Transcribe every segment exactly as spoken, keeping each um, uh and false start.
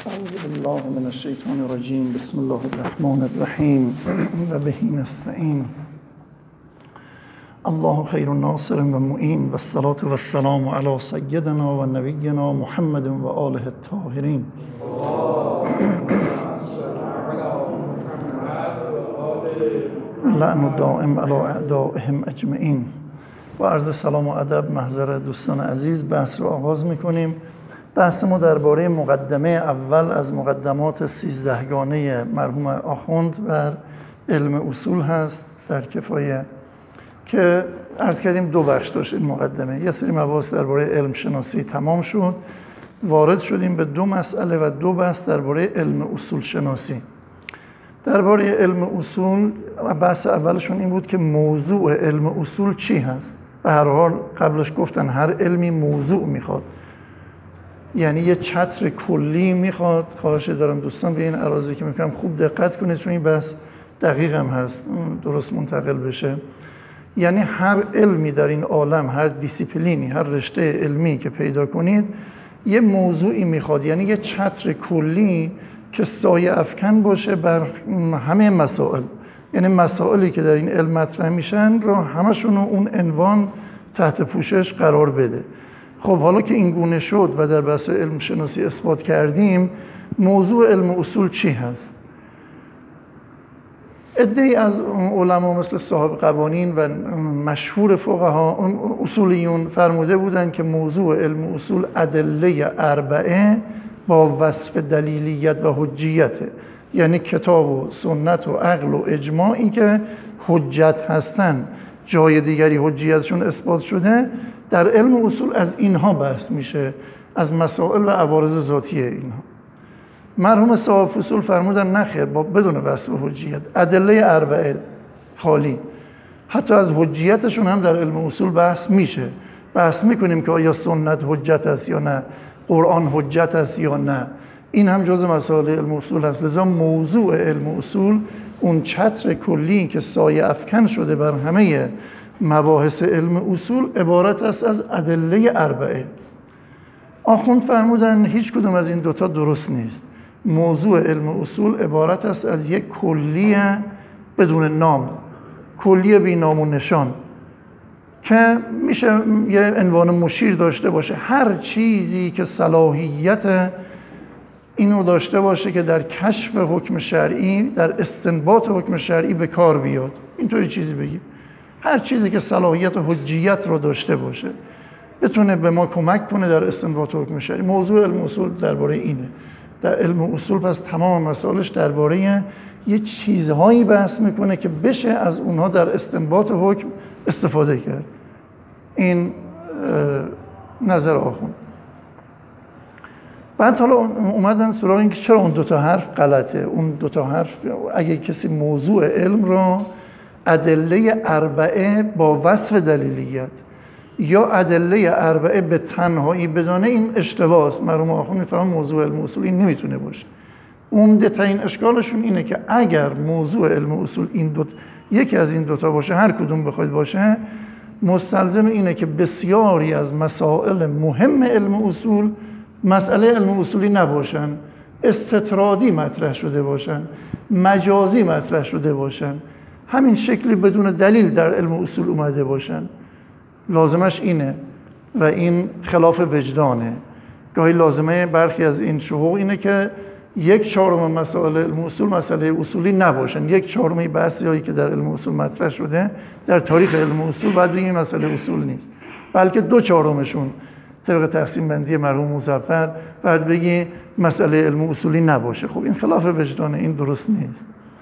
أعوذ بالله من الشيطان الرجيم بسم الله الرحمن الرحيم وبه نستعين الله خير ناصر ومعين والصلاة والسلام على سيدنا ونبينا محمد وآله الطاهرين لعن دائم على اعدائهم اجمعین. با عرض سلام و ادب محضر دوستان عزیز بحث رو آغاز میکنیم. بحث ما درباره مقدمه اول از مقدمات سیزدهگانه مرحوم آخوند بر علم اصول هست در کفایه، که عرض کردیم دو بخش داشت این مقدمه. یه سری مباحث درباره علم شناسی تمام شد، وارد شدیم به دو مسئله و دو بحث درباره علم اصول شناسی. درباره علم اصول بحث اولشون این بود که موضوع علم اصول چی هست. به هر حال قبلش گفتن هر علمی موضوع میخواد، یعنی یه چتر کلی میخواد. خواهش دارم دوستان به این عراضی که میکنم خوب دقت کنید، چون این بحث دقیق هم هست درست منتقل بشه. یعنی هر علمی در این عالم، هر دیسیپلینی، هر رشته علمی که پیدا کنید یه موضوعی میخواد، یعنی یه چتر کلی که سایه افکن باشه بر همه مسائل. یعنی مسائلی که در این علم مطرح میشن رو همشون اون عنوان تحت پوشش قرار بده. خب حالا که این گونه شد و در بحث علم شناسی اثبات کردیم موضوع علم اصول چی هست، عده‌ای از علما مثل صاحب قوانین و مشهور فقها اصولیون فرموده بودند که موضوع علم اصول ادله اربعه با وصف دلیلیت و حجیته. یعنی کتاب و سنت و عقل و اجماعی که حجت هستن، جای دیگری حجیتشون اثبات شده، در علم اصول از اینها بحث میشه، از مسائل و عوارض ذاتی اینها. مرحوم صاحب اصول فرمودن نخیر، با بدون وصف حجیت، ادله اربعه خالی. حتی از حجیتشون هم در علم اصول بحث میشه، بحث میکنیم که آیا سنت حجت است یا نه، قرآن حجت است یا نه. این هم جزء مسائل علم اصول هست. لذا موضوع علم اصول اون چتر کلی که سایه افکن شده بر همه مباحث علم اصول عبارت است از ادله اربعه. آخوند فرمودن هیچ کدوم از این دوتا درست نیست. موضوع علم اصول عبارت است از یک کلیه بدون نام، کلیه بی نام و نشان، که میشه یه عنوان مشیر داشته باشه. هر چیزی که صلاحیت اینو داشته باشه که در کشف حکم شرعی، در استنباط حکم شرعی به کار بیاد، اینطوری چیزی بگیم. هر چیزی که صلاحیت حجیت رو داشته باشه، بتونه به ما کمک کنه در استنباط حکم شرعی. موضوع علم اصول درباره اینه. در علم اصول پس تمام مسائلش درباره یه چیزهایی بحث میکنه که بشه از اونها در استنباط حکم استفاده کرد. این نظر آخوند. بعد حالا اومدن سراغ این که چرا اون دوتا حرف غلطه. اون دوتا حرف اگه کسی موضوع علم را ادله اربعه با وصف دلیلیت یا ادله اربعه به تنهایی بدانه، این اشتباه است. مرحوم آخوند میفرمایند موضوع علم اصول این نمیتونه باشه. عمده ترین اشکالشون اینه که اگر موضوع علم اصول این دو یکی از این دوتا باشه، هر کدوم بخواید باشه، مستلزم اینه که بسیاری از مسائل مهم علم اصول مسئله علم اصولی نباشن، استطرادی مطرح شده باشن، مجازی مطرح شده باشن، همین شکلی بدون دلیل در علم اصول اومده باشن. لازمش اینه و این خلاف وجدانه. گاهی لازمه برخی از این شهوق اینه که یک چهارم مسائل علم اصول مسئله اصولی نباشن. یک چهارم بحثی که در علم اصول مطرح شده در تاریخ علم اصول باید بگیم مسئله اصول نیست، بلکه دو چهارمشون طبق تقسیم بندی مرحوم مظفر باید بگی مسئله علم اصولی نباشه. خب این خلاف وجدانه، این درست نیست.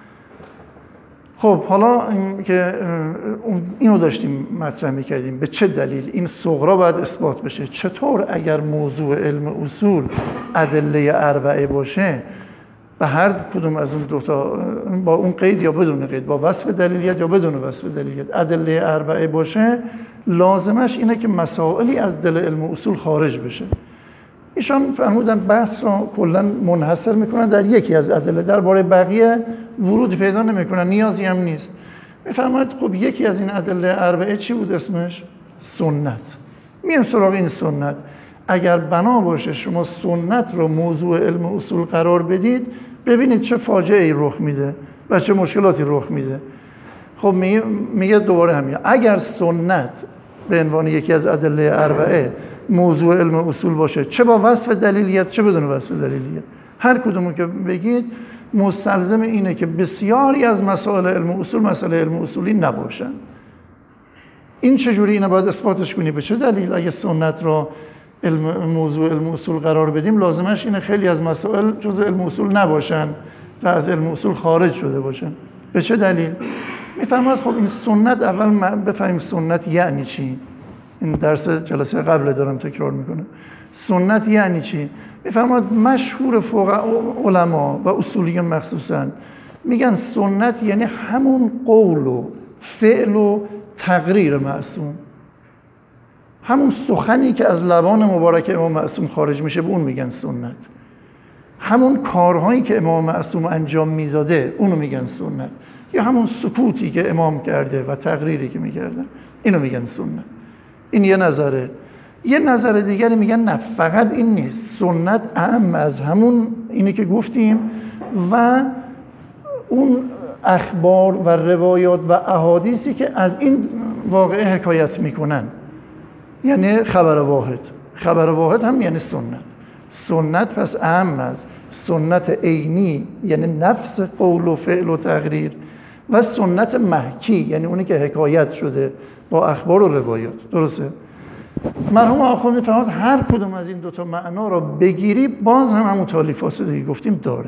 خب حالا این که اینو داشتیم مطرح می‌کردیم، به چه دلیل این صغرا باید اثبات بشه. چطور اگر موضوع علم اصول ادله اربعه باشه، به هر کدوم از اون دوتا با اون قید یا بدون قید، با وصف دلیلیت یا بدون وصف دلیلیت، ادله اربعه باشه، لازمش اینه که مسائلی از دل علم اصول خارج بشه. ایشان فرمودن بحث را کلا منحصر میکنن در یکی از ادله، درباره بقیه ورود پیدا نمیکنن، نیازی هم نیست. میفرماید خب یکی از این ادله اربعه چی بود اسمش؟ سنت. میام سراغ این سنت. اگر بنا باشه شما سنت رو موضوع علم اصول قرار بدید، ببینید چه فاجعه ای رخ میده و چه مشکلاتی رخ میده. خب میگه دوباره همین، اگر سنت به عنوان یکی از ادله اربعه موضوع علم اصول باشه، چه با وصف دلیلیت چه بدون وصف دلیلیت، هر کدومو که بگید مستلزم اینه که بسیاری از مسائل علم اصول مسائل علم اصولی نباشن. این چجوری اینو باید اثباتش کنی؟ به چه دلیل؟ اگه سنت رو علم موضوع علم اصول قرار بدیم، لازمش اینه خیلی از مسائل جزء علم اصول نباشن و از علم اصول خارج شده باشن. به چه دلیل؟ میفرماد خب این سنت، اول ما بفهمیم سنت یعنی چی. این درس جلسه قبل دارم تکرار میکنم. سنت یعنی چی؟ میفرماد مشهور فوق علما و اصولیون مخصوصا میگن سنت یعنی همون قول و فعل و تقریر معصوم، همون سخنی که از لبان مبارک امام معصوم خارج میشه به اون میگن سنت، همون کارهایی که امام معصوم انجام میداده اونو میگن سنت، یا همون سکوتی که امام کرده و تقریری که میکرده اینو میگن سنت. این یه نظره. یه نظر دیگری میگن نه، فقط این نیست، سنت اهم از همون اینی که گفتیم و اون اخبار و روایات و احادیثی که از این واقعه حکایت میکنن، یعنی خبر واحد. خبر واحد هم یعنی سنت. سنت پس اهم از سنت عینی یعنی نفس قول و فعل و تقریر، و سنت محکی یعنی اونی که حکایت شده با اخبار و روایات. درسته؟ مرحوم آخوندی فرمود هر کدوم از این دوتا معنا رو بگیری باز هم همون تالیف فاسدی گفتیم داره.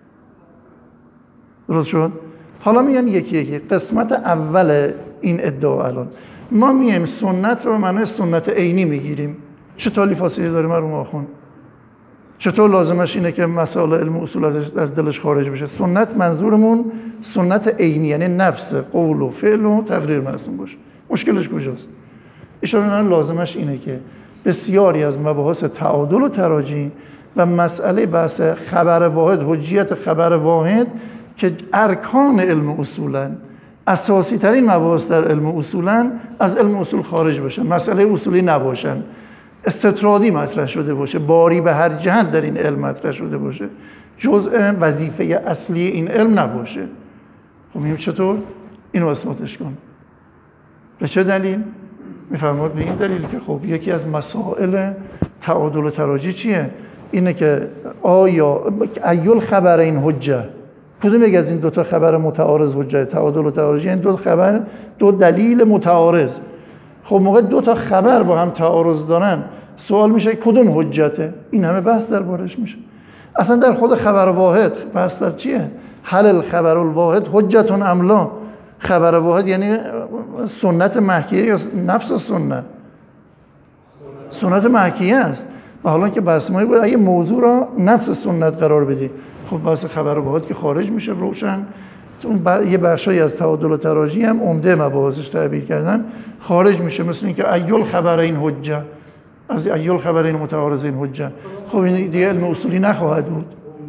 درست شد؟ حالا میگن یکی یکی. قسمت اول این ادعا الان ما میایم سنت رو معنای سنت عینی میگیریم. چه تالیف فاسدی داره مرحوم آخوند؟ چطور لازمش اینه که مسائل علم اصول از دلش خارج بشه؟ سنت منظورمون سنت عینی یعنی نفس قول و فعل و تقریر معصوم باشه. مشکلش کجاست؟ اشاره لازمش اینه که بسیاری از مباحث تعادل و تراجی و مسئله بحث خبر واحد، حجیت خبر واحد که ارکان علم اصولن، اساسی ترین مباحث در علم اصولن، از علم اصول خارج بشن، مسئله اصولی نباشن، استطرادی مطرح شده باشه، باری به هر جهت در این علم مطرح شده باشه، جزء وظیفه اصلی این علم نباشه. خب میگیم چطور؟ اینو اثباتش کن. به چه دلیل؟ میفرماد به این دلیل که خب یکی از مسائل تعادل و تراجی چیه؟ اینه که آیا ایل خبر این حجه، کدوم یک از این دو تا خبر متعارض حجه؟ تعادل و تراجی این دو خبر، دو دلیل متعارض. خب موقع دو تا خبر با هم تعارض دارن، سوال میشه کدوم حجته؟ این همه بحث دربارش میشه. اصلا در خود خبر واحد بحث در چیه؟ هل الخبر الواحد حجتون ام لا؟ خبر واحد یعنی سنت محکیه یا نفس سنت؟ سنت محکیه است. و حالا که بحث ما بود اگه موضوع را نفس سنت قرار بدی، خب بحث خبر واحد که خارج میشه روشن. یه بخشایی از تعادل و تراجی هم عمده مباحثش تعبیر کردن خارج میشه، مثل اینکه ایل خبر این حجه، از ایل خبر این متعارض این حجه. خب این دیگه علم اصولی نخواهد بود.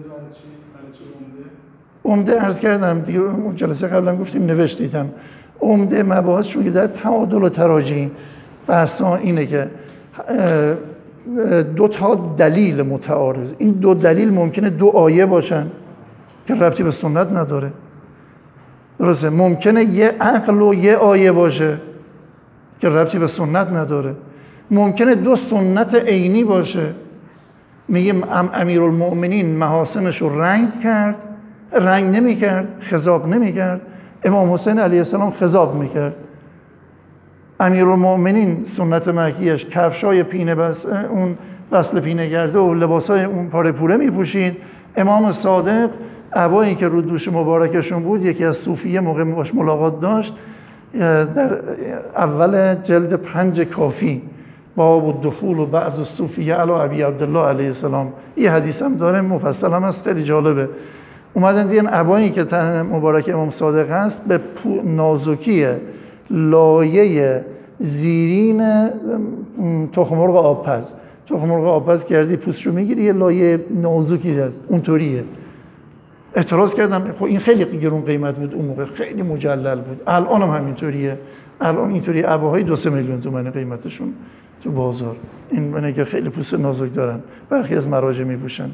عمده عرض کردم دیگه، جلسه قبلا گفتیم نوشتیدم، عمده مباحث چون که در تعادل و تراجی بحثا اینه که دو تا دلیل متعارض، این دو دلیل ممکنه دو آیه باشن که ربطی به سنت نداره. درسته؟ ممکنه یه عقل و یه آیه باشه که ربطی به سنت نداره. ممکنه دو سنت عینی باشه، میگیم امیرالمؤمنین محاسنش رو رنگ کرد، رنگ نمی کرد، خضاب نمی کرد. امام حسین علیه السلام خضاب می کرد. امیرالمؤمنین سنت مکیش کفشای پینه بس، اون وصل پینه گرده و لباسای اون پاره پوره می پوشید. امام صادق عبایی که رو دوش مبارکشون بود، یکی از صوفیه موقع باش ملاقات داشت، در اول جلد پنج کافی باب الدخول و بعض الصوفیه علی ابی عبدالله علیه السلام، یه حدیث هم داره مفصل هم هست، خیلی جالبه. اومدن دیدن عبایی که تن مبارک امام صادق هست به نازکی لایه زیرین تخم مرغ آبپز، تخم مرغ آبپز کردی پوستشو میگیری یه لایه نازکی هست اونطوریه. اعتراض کردم خب این خیلی گرون قیمت بود اون موقع، خیلی مجلل بود، الان هم همینطوریه. الان اینطوری عباهای دو سه میلیون تومن قیمتشون تو بازار. این منه که خیلی پوست نازک دارن، برخی از مراجع میپوشن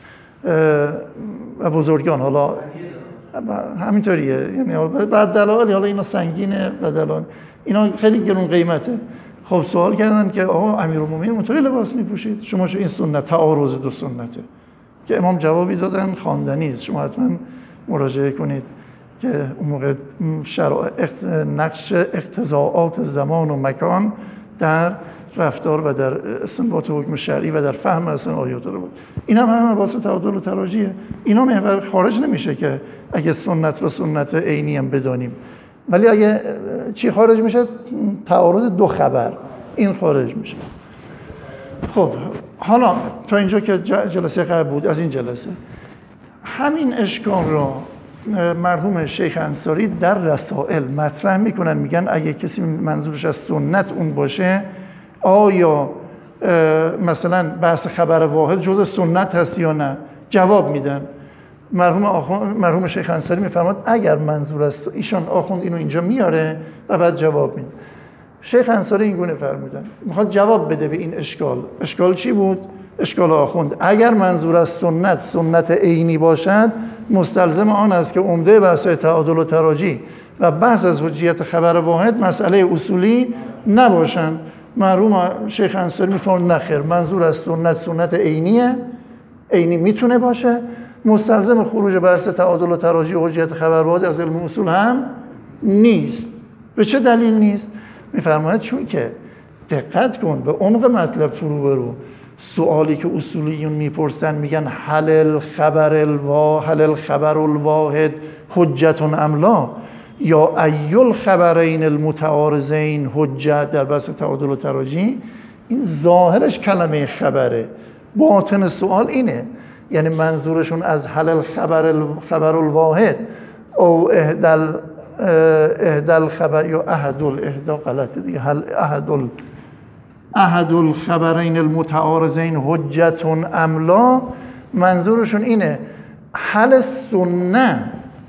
و بزرگان حالا همینطوریه، یعنی بعد دلایل حالا اینا سنگینه و دلایل اینا خیلی گرون قیمته. خب سوال کردن که آقا امیرالمومنین اونطوری لباس میپوشید شما، چه این سنت تعارض دو سنته؟ که امام جوابی دادن خواندنی است، شما حتما مراجعه کنید که اون موقع شرایط نقش اقتضاعات زمان و مکان در رفتار و در استنباط حکم شرعی و در فهم اصلا آیات رو بود. اینا هم هم واسه تعادل و تراجیه. اینا محور خارج نمیشه که اگه سنت و سنت عینی هم بدانیم، ولی اگه چی خارج میشه؟ تعارض دو خبر، این خارج میشه. خب حالا تا اینجا که جلسه قبل بود، از این جلسه همین اشکال را مرحوم شیخ انصاری در رسائل مطرح میکنن، میگن اگه کسی منظورش از سنت اون باشه، آیا مثلا بحث خبر واحد جز سنت هست یا نه؟ جواب میدن. مرحوم آخوند، مرحوم شیخ انصاری میفرماد اگر منظور است، ایشان آخوند اینو اینجا میاره و بعد جواب میده. شیخ انصاری این گونه فرمودن، میخواد جواب بده به این اشکال. اشکال چی بود؟ اشکال آخوند اگر منظور از سنت سنت عینی باشد، مستلزم آن است که عمده بحث تعادل و تراجی و بحث از حجیت خبر واحد مسئله اصولی نباشند. مرحوم شیخ انصاری میفرماید نخیر، منظور از سنت سنت عینیه، عینی میتونه باشه، مستلزم خروج بحث تعادل و تراجی و حجیت خبر واحد از علم اصول هم نیست. به چه دلیل نیست؟ میفرماید چون که دقت کن به عمق مطلب فرو برو. سوالی که اصولیون میپرسن میگن هل الخبر الواحد هل الخبر الواحد حجت ام لا، یا ای الخبرین المتعارضین حجت در بحث تعادل و تراجی. این ظاهرش کلمه خبره، باطن سوال اینه، یعنی منظورشون از هل الخبر الخبر الواحد او اهدل اهدل خبر یا احد الاهدا غلطه دیگه، هل احد ال احد الخبرین المتعارضین حجت ام لا، منظورشون اینه هل سنت،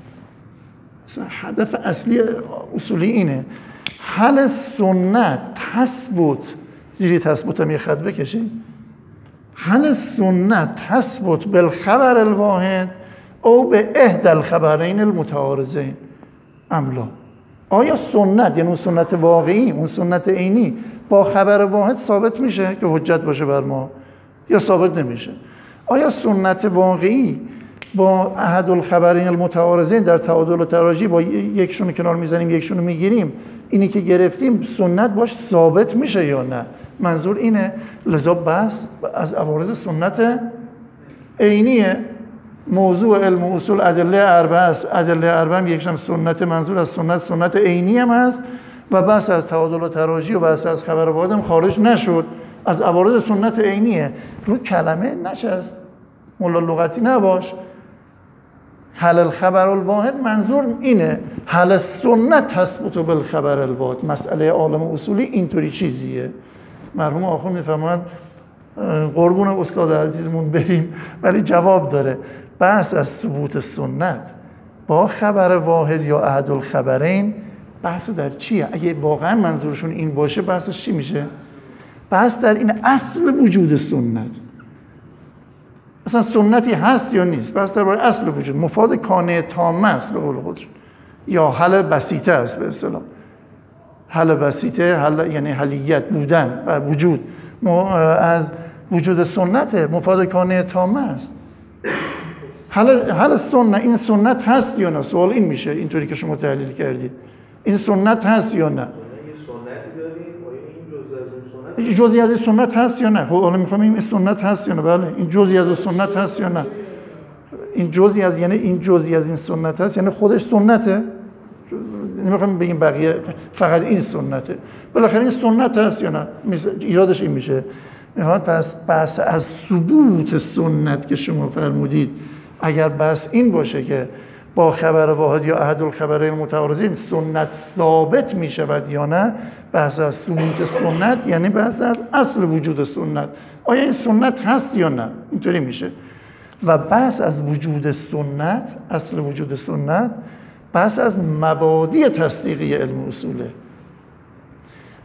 هدف اصلی اصولی اینه هل سنت تثبت، زیری تثبت هم یه خط بکشید، هل سنت تثبت بالخبر الواحد او به احدى الخبرین المتعارضین ام لا. آیا سنت یعنی اون سنت واقعی، اون سنت عینی با خبر واحد ثابت میشه که حجت باشه بر ما یا ثابت نمیشه؟ آیا سنت واقعی با احد الخبرین المتعارضین در تعادل و تراجی با یکشون کنار میزنیم یکشون میگیریم، اینی که گرفتیم سنت باش ثابت میشه یا نه؟ منظور اینه. لذا بس از عوارض سنت عینیه. موضوع علم اصول ادله اربعه است، ادله اربعه هم یکشم سنت، منظور از سنت سنت عینی هم هست و بس از تعادل و تراجی و بس از خبر واحد هم خارج نشد، از عوارض سنت عینیه. رو کلمه نشست، مولا لغتی نباش. هل الخبر الواحد منظور اینه، هل السنت تثبت بالخبر الواحد. مسئله عالم اصولی اینطوری چیزیه. مرحوم آخوند میفرماید قربون استاد عزیزمون بریم، ولی جواب داره. بحث از ثبوت سنت با خبر واحد یا احد الخبرین بحث در چیه؟ اگه واقعا منظورشون این باشه بحثش چی میشه؟ بحث در این اصل وجود سنت، اصلا سنتی هست یا نیست. بحث در اصل وجود، مفاد کانه تامه است به قول خودشون، یا حل بسیطه است به اصطلاح. حل بسیطه حل یعنی حلیت بودن و وجود از وجود سنت، مفاد کانه تامه است. حل حل سنت، این سنت هست یا نه؟ سوال این میشه، اینطوری که شما تحلیل کردید این سنت هست یا نه؟ این جزئی از این سنت هست یا نه؟ خب حالا میفهمیم این سنت هست یا نه؟ بله این جزئی از سنت هست یا نه؟ این جزئی از یعنی این جزئی از این سنت هست یعنی خودش سنته؟ نمیخوام بگیم بقیه فقط این سنته، بالاخره این سنت هست یا نه؟ ایرادش این میشه. میخواد پس بحث از ثبوت سنت که شما فرمودید، اگر بحث این باشه که با خبر واحد یا احد الخبرین متعارضین سنت ثابت میشود یا نه، بحث از ثبوت سنت یعنی بحث از اصل وجود سنت، آیا این سنت هست یا نه، اینطوری میشه. و بحث از وجود سنت، اصل وجود سنت، بحث از مبادی تصدیقی علم اصوله.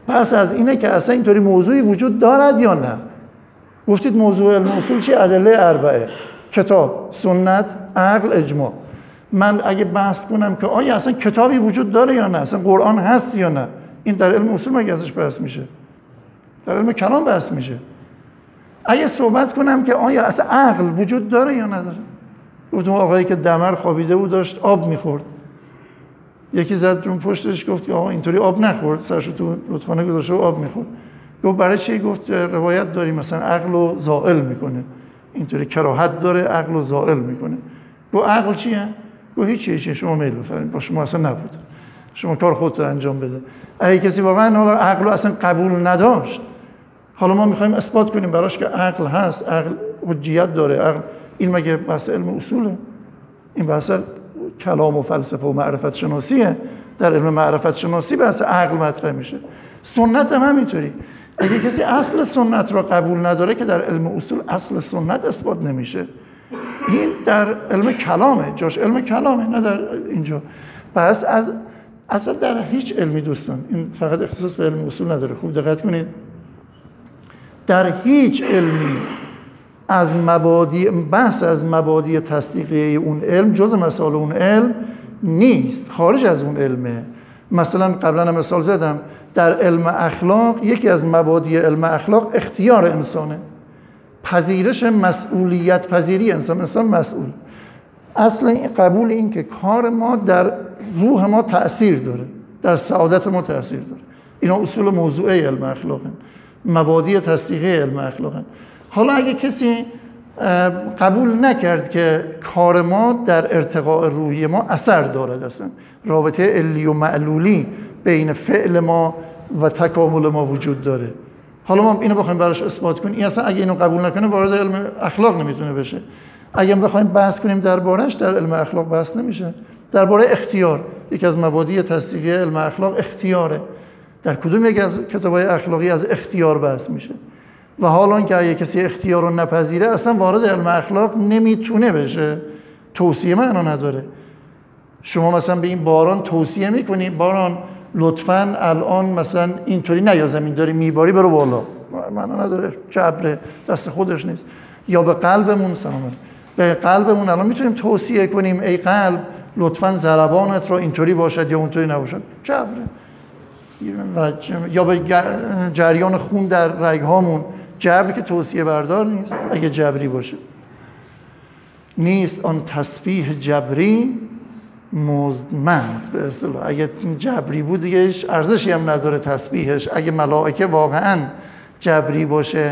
پس از اینه که اصلا اینطوری موضوعی وجود دارد یا نه. گفتید موضوع علم اصول چی؟ ادله اربعه: کتاب، سنت، عقل، اجماع. من اگه بحث کنم که آیا اصلا کتابی وجود داره یا نه، اصلا قرآن هست یا نه، این در علم اصول مگه ازش بحث میشه؟ در علم کلام بحث میشه. اگه صحبت کنم که آیا اصلا عقل وجود داره یا نداره، گفتم آقایی که دمر خوابیده بود داشت آب میخورد، یکی زد رو پشتش گفت آقا اینطوری آب نخورد، سرشو تو رودخانه گذاشته و آب میخورد. گفت برای چی؟ گفت روایت داریم مثلا عقل رو زائل میکنه، اینطوری کراهت داره، عقل رو زائل میکنه. گفت عقل چیه؟ گفت هیچ چیه، چیه شما میل بفرمایید، با شما اصلا نبود، شما کار خودت انجام بده. اگه کسی واقعا حالا عقل رو اصلا قبول نداشت، حالا ما میخوایم اثبات کنیم براش که عقل هست، عقل حجیت داره، عقل، این مگه بحث علم اصوله؟ این بحث کلام و فلسفه و معرفت شناسیه. در علم معرفت شناسی بحث عقل مطرح میشه. سنت هم همینطوری. اگه کسی اصل سنت رو قبول نداره که در علم اصول اصل سنت اثبات نمیشه. این در علم کلامه، جاش علم کلامه، نه در اینجا. پس از اصلا در هیچ علمی دوستان، این فقط اختصاص به علم اصول نداره، خوب دقت کنید، در هیچ علمی از مبادی بحث از مبادی تصدیقی اون علم جز مسائل اون علم نیست، خارج از اون علمه. مثلا قبلا مثال زدم، در علم اخلاق یکی از مبادی علم اخلاق اختیار انسانه، پذیرش مسئولیت پذیری انسان، انسان مسئول. اصلا قبول این که کار ما در روح ما تأثیر داره، در سعادت ما تأثیر داره. اینا اصول موضوعی علم اخلاق هست، مبادی تصدیقی علم اخلاق هست. حالا اگه کسی قبول نکرد که کار ما در ارتقاء روحی ما اثر دارد، اصلا رابطه علی و معلولی بین فعل ما و تکامل ما وجود داره، حالا ما اینو بخوایم براش اثبات کنیم، این اصلا اگه اینو قبول نکنه وارد علم اخلاق نمیتونه بشه. اگه بخوایم بحث کنیم درباره‌اش، در علم اخلاق بحث نمیشه. درباره اختیار، یکی از مبادی تصدیقی علم اخلاق اختیاره. در کدوم یک از کتاب‌های اخلاقی از اختیار بحث میشه؟ و حالا که اگه کسی اختیار رو نپذیره اصلا وارد علم اخلاق نمیتونه بشه، توصیه معنا نداره. شما مثلا به این باران توصیه میکنی باران لطفاً الان مثلا اینطوری نیا زمین داری میباری برو بالا، معنا نداره، جبره، دست خودش نیست. یا به قلبمون سلام به قلبمون الان میتونیم توصیه کنیم ای قلب لطفاً ضربانت رو اینطوری باشد یا اونطوری نباشد، جبره. یا به جریان خون در رگ‌هامون، جبر که توصیه بردار نیست. اگه جبری باشه نیست آن تسبیح جبری مزدمند، به اصطلاح اگه جبری بود دیگه ارزشی هم نداره تسبیحش. اگه ملائکه واقعا جبری باشه،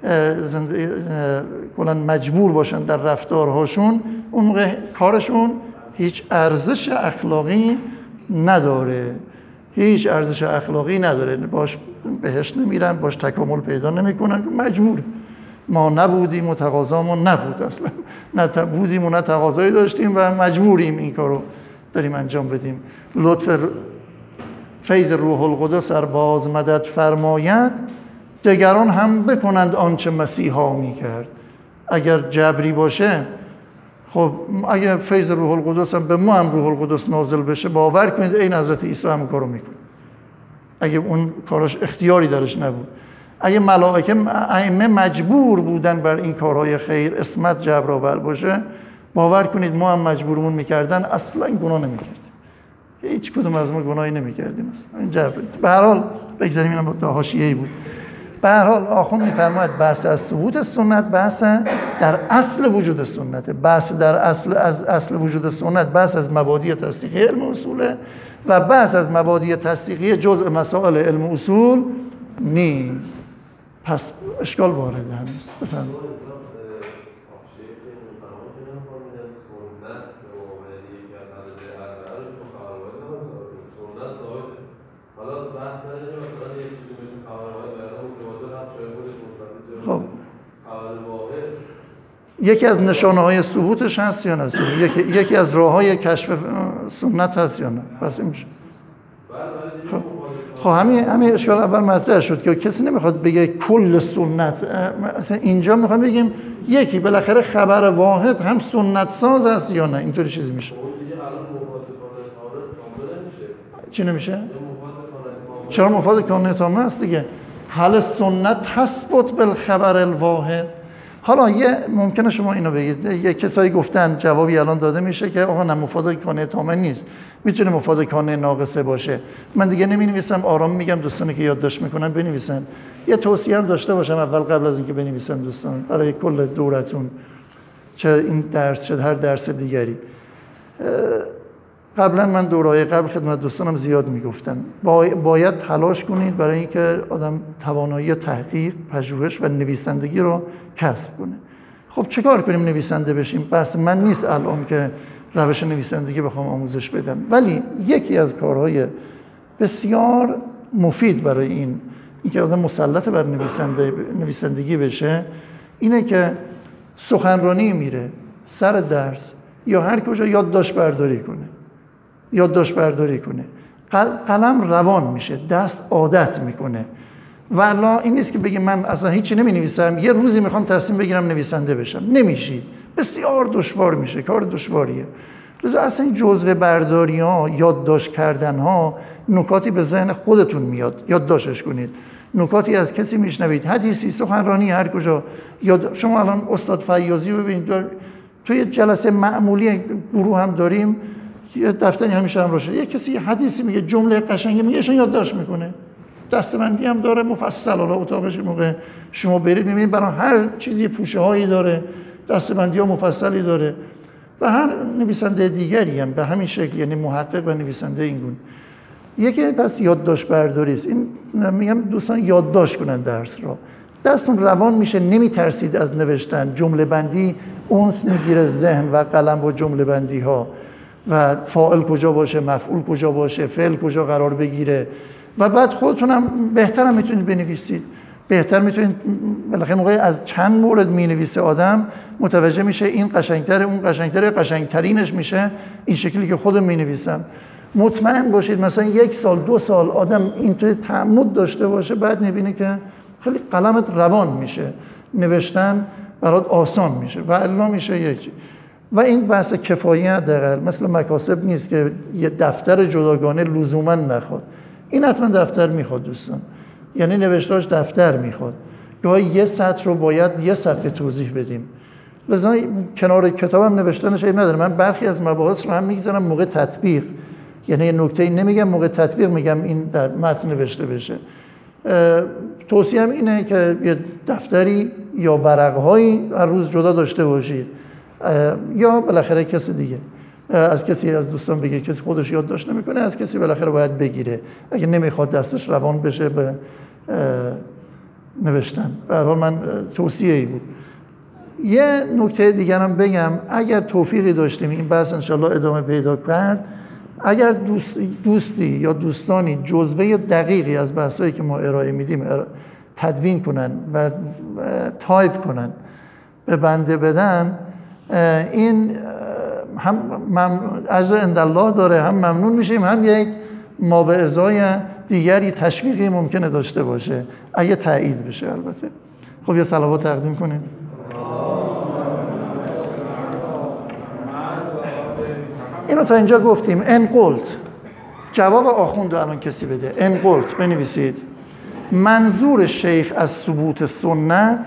کلا مجبور باشن در رفتارهاشون، اون موقع کارشون هیچ ارزش اخلاقی نداره، هیچ ارزش اخلاقی نداره، باش بهش نمیرن، باش تکامل پیدا نمیکنن، مجبور. ما نبودیم و تقاضامون نبود، اصلا نه بودیم و نه تقاضایی داشتیم و مجبوریم این کارو داریم انجام بدیم. لطف فیض روح القدس ار باز مدد فرماید، دیگران هم بکنند آنچه مسیحا میکرد. اگر جبری باشه، خب اگه فیض روح القدس هم به ما هم روح القدس نازل بشه، باور کنید این حضرت عیسی هم کارو میکنه، اگه اون کارش اختیاری درش نبود. اگه ملائکه ائمه مجبور بودن بر این کارهای خیر، اسمت جبرآور باشه، باور کنید ما هم مجبورمون میکردن، اصلا این گناه نمیکردیم، هیچ کدوم از ما گناهی نمیکردیم اصلا. این جبر. به هر حال بگذاریم، اینم تا حاشیه‌ای بود. به هر حال آخوند می‌فرماید بحث از ثبوت سنت بحث در اصل وجود سنت، بحث در اصل از اصل وجود سنت بحث از مبادی تصدیقی علم اصوله و بحث از مبادی تصدیقی جزء مسائل علم اصول نیست. پس اشکال وارده هنوز. بفرمایید. خب یکی از نشانه های ثبوتش هست یا نه؟ یکی یکی از راه های کشف سنت هست یا نه؟ پس این میشه. خب خب همین همین اشکال اول مطرح شد که کسی نمیخواد بگه کل سنت، مثلا اینجا میخوام بگیم یکی بالاخره خبر واحد هم سنت ساز است یا نه، اینطوری چیزی میشه. چی نمیشه؟ چرا مفاد کانه تامه است دیگه. هل سنت تثبت بالخبر الواحد. حالا یه ممکنه شما اینو بگید، یه کسایی گفتن جوابی الان داده میشه که آقا نه مفاد کانه تامه نیست، میتونه مفاد کانه ناقصه باشه. من دیگه نمی‌نویسم، آرام میگم دوستانی که یادداشت میکنن بنویسن. یه توصیه هم داشته باشم اول قبل از اینکه بنویسن دوستان برای کل دورتون، چه این درس چه هر درس دیگری. قبلا من دوره‌های قبل خدمت دوستانم زیاد میگفتم باید تلاش کنید برای اینکه آدم توانایی تحقیق، پژوهش و نویسندگی رو کسب کنه. خب چه کار کنیم نویسنده بشیم؟ بس من نیست الان که روش نویسندگی بخوام آموزش بدم، ولی یکی از کارهای بسیار مفید برای این اینکه آدم مسلط بر نویسنده نویسندگی بشه اینه که سخنرانی میره، سر درس یا هر کجا یادداشت برداری کنه. یادداشت برداری کنه. قلم روان میشه، دست عادت میکنه. والا این نیست که بگی من اصلا هیچی نمی نویسم، یه روزی میخوام تصمیم بگیرم نویسنده بشم. نمیشی. بسیار دشوار میشه، کار دشواریه. لذا اصلا این جزوه برداری ها، یادداشت کردن ها، نکاتی به ذهن خودتون میاد، یادداشتش کنید. نکاتی از کسی میشنوید، حدیثی، سخنرانی، هر کجا. یاد شما الان استاد فیاضی ببینید توی جلسه معمولی گروه هم داریم، یه دفتری همیشه هم روشه، یه کسی یه حدیثی میگه، جمله قشنگی میگه، ایشون یادداشت میکنه. دستبندی هم داره مفصل. حالا اتاقش موقع شما برید میبینید برای هر چیزی پوشه هایی داره، دستبندی ها مفصلی داره. و هر نویسنده دیگری هم به همین شکل، یعنی محقق و نویسنده این گونه. یکی پس یادداشت برداری است. این میگم دوستان یادداشت کنن درس رو. دستون روان میشه، نمیترسید از نوشتن. جمله بندی اونس میگیره ذهن و قلم با جمله بندی ها و فاعل کجا باشه، مفعول کجا باشه، فعل کجا قرار بگیره و بعد خودتون هم بهتر هم میتونید بنویسید. بهتر میتونید بالاخره موقعی از چند مورد مینویسه آدم متوجه میشه این قشنگتره، اون قشنگتره، قشنگترینش میشه این شکلی که خودم مینویسم. مطمئن باشید مثلا یک سال دو سال آدم اینطوری تعمد داشته باشه، بعد میبینه که خیلی قلمت روان میشه، نوشتن برات آسان میشه و الا میشه یکی. و این بحث کفایت دقیقا مثل مکاسب نیست که یه دفتر جداگانه لزوما نخواد. این حتما دفتر میخواد دوستان، یعنی نوشتاش دفتر میخواد. گاهی یه سطر رو باید یه صفحه توضیح بدیم. لذا کنار کتابم نوشتنش عیب نداره. من برخی از مباحث رو هم میگذارم موقع تطبیق، یعنی یه نکته‌ای نمیگم موقع تطبیق میگم این در متن نوشته بشه. توصیه‌ام اینه که یه دفتری یا ورقه‌هایی هر روز جدا داشته باشید، یا بالاخره کسی دیگه از کسی از دوستان بگیر، کسی خودش یادداشت نمیکنه، از کسی بالاخره باید بگیره اگه نمیخواد دستش روان بشه به نوشتن. به هر حال من توصیه ای بود. یه نکته دیگه هم بگم، اگر توفیقی داشتیم این بحث انشالله ادامه پیدا کرد، اگر دوست دوستی یا دوستانی جزوه دقیقی از بحثایی که ما ارائه میدیم تدوین کنن و تایپ کنن به بنده بدن، این هم اجر عندالله داره، هم ممنون میشیم، هم یک ما به ازای دیگری تشویقی ممکنه داشته باشه اگه تایید بشه. البته خب یه صلوات تقدیم کنیم. اینو تا اینجا گفتیم. ان قلت، جواب آخوند الان کسی بده. ان قلت بنویسید منظور شیخ از ثبوت سنت،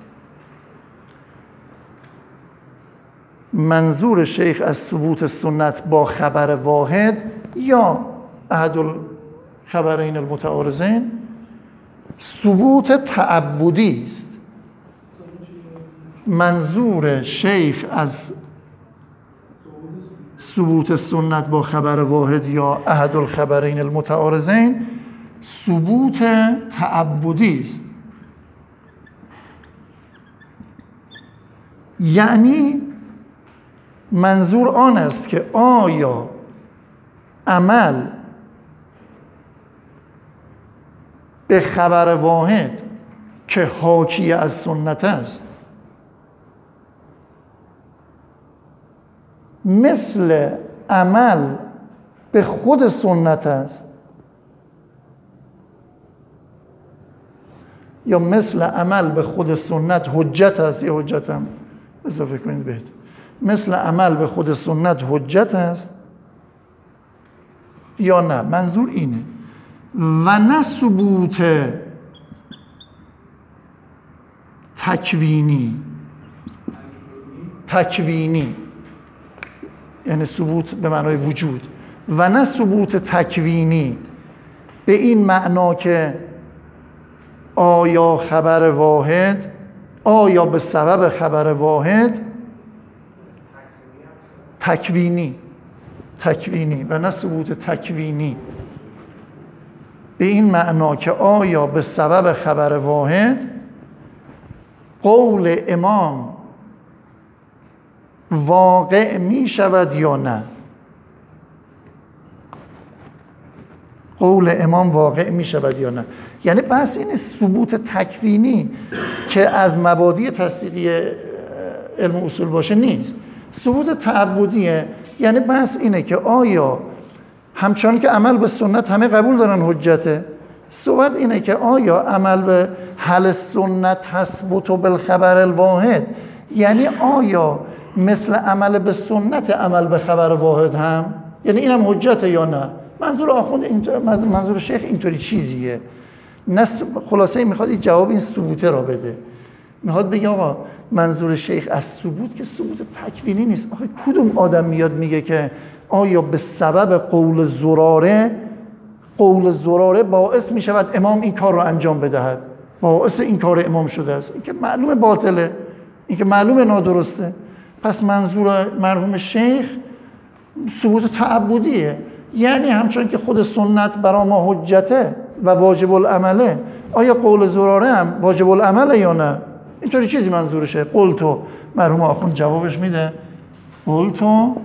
منظور شیخ از ثبوت سنت با خبر واحد یا احد الخبرین المتعارضین ثبوت تعبدی است. منظور شیخ از ثبوت سنت با خبر واحد یا احد الخبرین المتعارضین ثبوت تعبدی است. یعنی منظور آن است که آیا عمل به خبر واحد که حاکی از سنت است مثل عمل به خود سنت است یا مثل عمل به خود سنت حجت است، یا حجت هم اضافه کنید بهتر، مثل عمل به خود سنت حجت است یا نه. منظور اینه. و نه ثبوت تکوینی. تکوینی یعنی ثبوت به معنای وجود، و نه ثبوت تکوینی به این معنا که آیا خبر واحد، آیا به سبب خبر واحد تکوینی تکوینی و نه ثبوت تکوینی به این معنا که آیا به سبب خبر واحد قول امام واقع می شود یا نه. قول امام واقع می شود یا نه، یعنی بحث این ثبوت تکوینی که از مبادی تصدیقی علم اصول باشه نیست، ثبوت تعبدیه. یعنی بحث اینه که آیا همچنان که عمل به سنت همه قبول دارن حجته، صحبت اینه که آیا عمل به هل سنت تثبت بالخبر الواحد، یعنی آیا مثل عمل به سنت عمل به خبر واحد هم، یعنی اینم حجته یا نه. منظور آخوند منظور شیخ اینطوری چیزیه. نه خلاصه میخواد این جواب این ثبوته را بده. میخواد بگه آقا منظور شیخ از ثبوت که ثبوت تکوینی نیست. آخه کدوم آدم میاد میگه که آیا به سبب قول زراره قول زراره باعث میشود امام این کار رو انجام بدهد، باعث این کار امام شده است. این که معلومه باطله، این که معلومه نادرسته. پس منظور مرحوم شیخ ثبوت تعبدیه، یعنی همچون که خود سنت برای ما حجته و واجب العمله، آیا قول زراره هم واجب العمله یا نه؟ اینطوری چیزی منظورشه. قلتو مرحوم آخوند جوابش میده، قلتو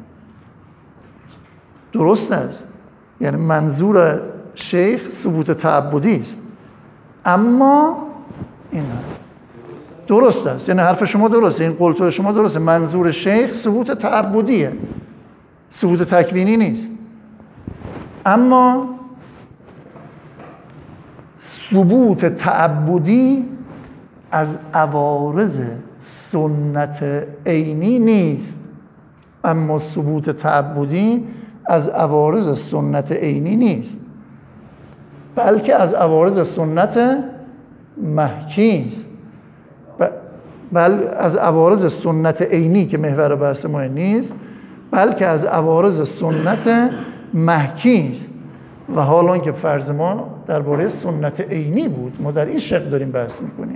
درست است، یعنی منظور شیخ ثبوت تعبدی است، اما این درست است، یعنی حرف شما درسته، این قلتو شما درسته، منظور شیخ ثبوت تعبدیه، ثبوت تکوینی نیست. اما ثبوت تعبدی از عوارض سنت عینی نیست، اما ثبوت تعبدی از عوارض سنت عینی نیست، بلکه از عوارض سنت محکی است. بل از عوارض سنت عینی که محور بحث ما نیست، بلکه از عوارض سنت محکی است. و حالا که فرض ما درباره سنت عینی بود، ما در این شق داریم بحث میکنیم.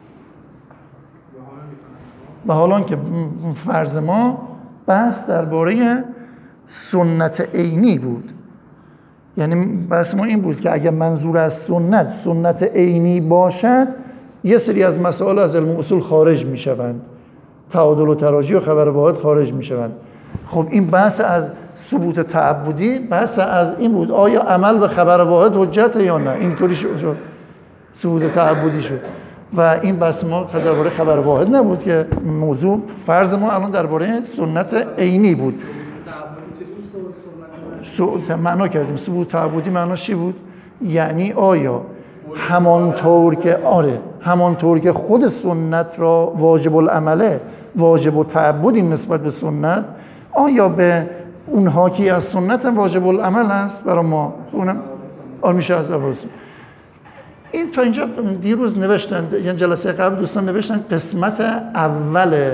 و حالا که فرض ما بحث درباره سنت عینی بود، یعنی بحث ما این بود که اگر منظور از سنت سنت عینی باشد، یه سری از مسائل از علم اصول خارج میشوند، تعادل و تراجی و خبر واحد خارج میشوند. خب این بحث از ثبوت تعبدی بحث از این بود، آیا عمل به خبر واحد حجت یا نه؟ اینطوری شد، ثبوت تعبدی شد. و این بحث ما درباره خبر واحد نبود که موضوع فرض ما الان درباره سنت عینی بود. معنا کردیم ثبوت تعبدی معناش چی بود؟ یعنی آیا همانطور که آره همانطور که خود سنت را واجب العمله، واجب و تعبدی نسبت به سنت، آیا به اونها که از سنت واجب العمل است برای ما اونم آن میشه از اول. این تا اینجا دیروز نوشتن، یعنی جلسه قبل دوستان نوشتن قسمت اول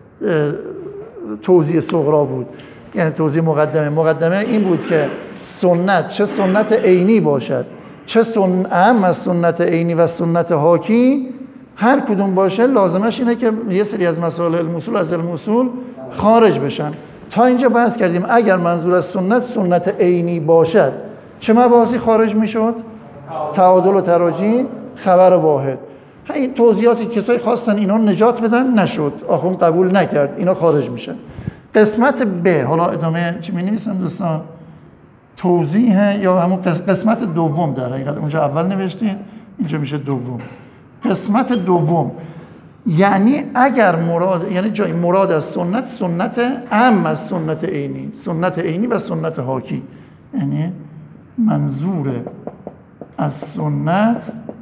توضیح صغرا بود، یعنی توضیح مقدمه. مقدمه این بود که سنت چه سنت عینی باشد، چه سنت اهم از سنت عینی و سنت حاکی، هر کدوم باشه لازمش اینه که یه سری از مسائل علم اصول از علم اصول خارج بشن. تا اینجا بحث کردیم اگر منظور از سنت سنت عینی باشد چه مباحثی خارج میشد؟ تعادل و تراجی، خبر واحد. این توضیحاتی کسایی خواستن اینا نجات بدن، نشد، آخوند قبول نکرد، اینا خارج میشن. قسمت ب، حالا ادامه چی می‌نویسن دوستان؟ توضیح یا همون قسمت دوم، در حقیقت اونجا اول نوشتین، اینجا میشه دوم. قسمت دوم یعنی اگر مراد، یعنی جای مراد از سنت سنت اهم از سنت عینی، سنت عینی و سنت حاکی، یعنی منظور از سنت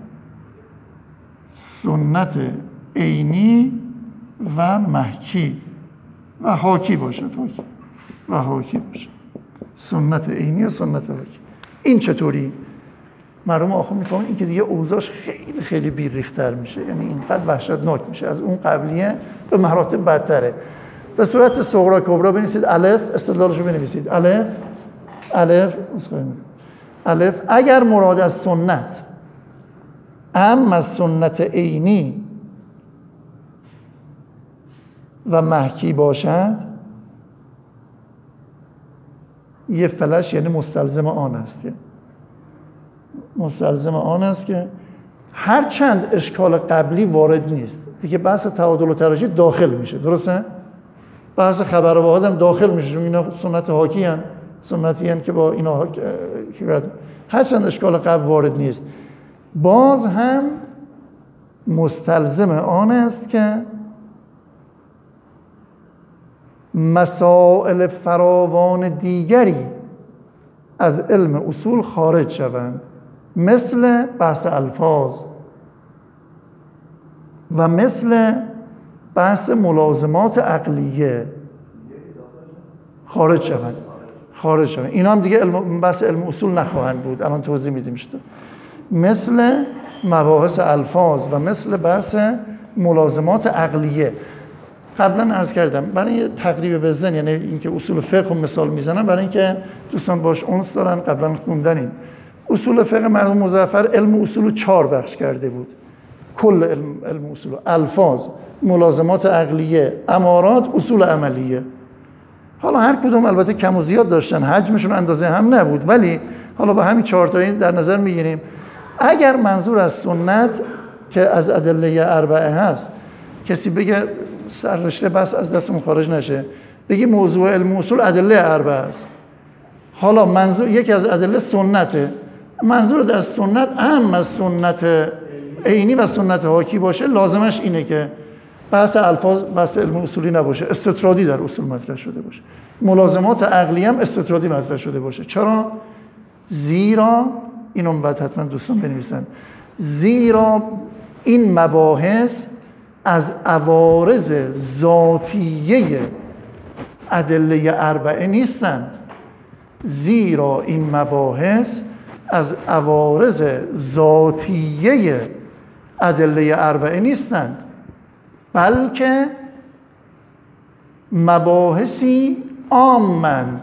سنت عینی و محکی و حاکی باشد، حاکی و حاکی باشد، سنت عینی و سنت حاکی. این چطوری؟ مردم آخر میفهمن این که دیگه اوضاعش خیلی خیلی بیریختر میشه، یعنی اینقدر وحشتناک میشه، از اون قبلیه به مراتب بدتره. به صورت صغرا کبرا بنویسید الف، استدلالش رو بنویسید الف الف الف اگر مراد از سنت اما از سنت عینی و محکی باشد، یه فلش یعنی مستلزم آن است، مستلزم آن است که هر چند اشکال قبلی وارد نیست دیگه، بحث تعادل و تراجیح داخل میشه، درسته؟ بحث خبر واحد هم داخل میشه، چون اینا سنت حاکی هم سنتی هم که با اینا هر چند اشکال قبل وارد نیست، باز هم مستلزم آن است که مسائل فراوان دیگری از علم اصول خارج شوند، مثل بحث الفاظ و مثل بحث ملازمات عقلیه خارج شوند خارج شوند اینا هم دیگه علم بحث علم اصول نخواهند بود، الان توضیح میدیم شده، مثل مباحث الفاظ و مثل بحث ملازمات عقلیه. قبلا عرض کردم برای تقریب به ذهن، یعنی اینکه اصول فقه رو مثال میزنم برای اینکه دوستان باش اونس دارن، قبلا خوندنین. اصول فقه مرحوم مظفر علم اصول رو چهار بخش کرده بود، کل علم علم اصول، الفاظ، ملازمات عقلیه، امارات، اصول عملیه. حالا هر کدوم البته کم و زیاد داشتن، حجمشون اندازه هم نبود، ولی حالا با همین چهار تا در نظر میگیریم. اگر منظور از سنت که از ادله اربعه هست، کسی بگه سررشته بس از دستمون خارج نشه، بگی موضوع علم اصول ادله اربعه است، حالا منظور یکی از ادله سنته، منظور در سنت اهم از سنت عینی و سنت حاکی باشه، لازمش اینه که بحث الفاظ بحث علم اصولی نباشه، استطرادی در اصول مطرح شده باشه، ملازمات عقلی هم استطرادی مطرح شده باشه. چرا؟ زیرا اینو بعد حتما دوستان بنویسن، زیرا این مباحث از عوارض ذاتیه ادله اربعه نیستند، زیرا این مباحث از عوارض ذاتیه ادله اربعه نیستند، بلکه مباحثی عامند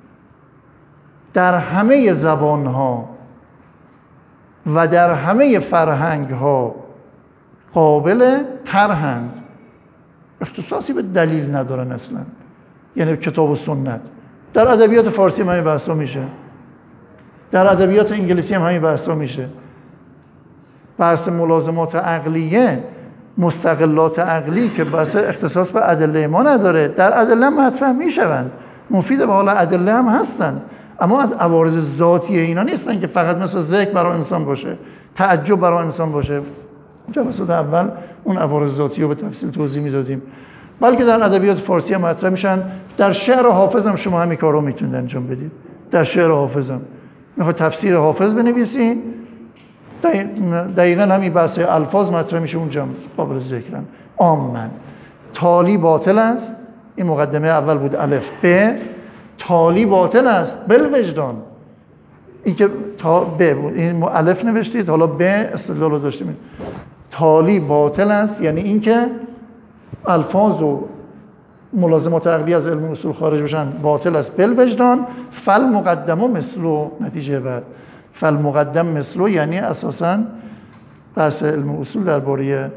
در همه زبانها و در همه فرهنگها قابل طرحند، اختصاصی به دلیل ندارن اصلا، یعنی کتاب و سنت. در ادبیات فارسی هم همین بحثا میشه، در ادبیات انگلیسی هم همین بحثا میشه. بحث ملازمات عقلیه، مستقلات عقلی که بحث اختصاص به ادله ما نداره، در ادله مطرح میشوند، مفید به حال ادله هم هستند، اما از عوارض ذاتی اینا نیستن که فقط مثل ذکر برای انسان باشه، تعجب برای انسان باشه. جلسات اول اون عوارض ذاتی رو به تفصیل توضیح میدادیم، بلکه در ادبیات فارسی هم مطرح میشن. در شعر حافظ هم شما همین کارو میتونید انجام بدید. در شعر حافظ هم میخواد تفسیر حافظ بنویسی، دقیقاً همین بحث الفاظ مطرح میشه، اونجا قابل ذکرن. عامن تالی باطل است، این مقدمه اول بود. الف ب تالی باطل است بالوجدان، این که تا ب بود، این الف نوشتید، حالا ب استدلال رو داشتیم. تالی باطل است یعنی اینکه الفاظ و ملازمات عقلی از علم اصول خارج بشن، باطل است بالوجدان. فل مقدم و مثلو، نتیجه بعد فل مقدم مثلو یعنی اساساً بحث علم اصول درباره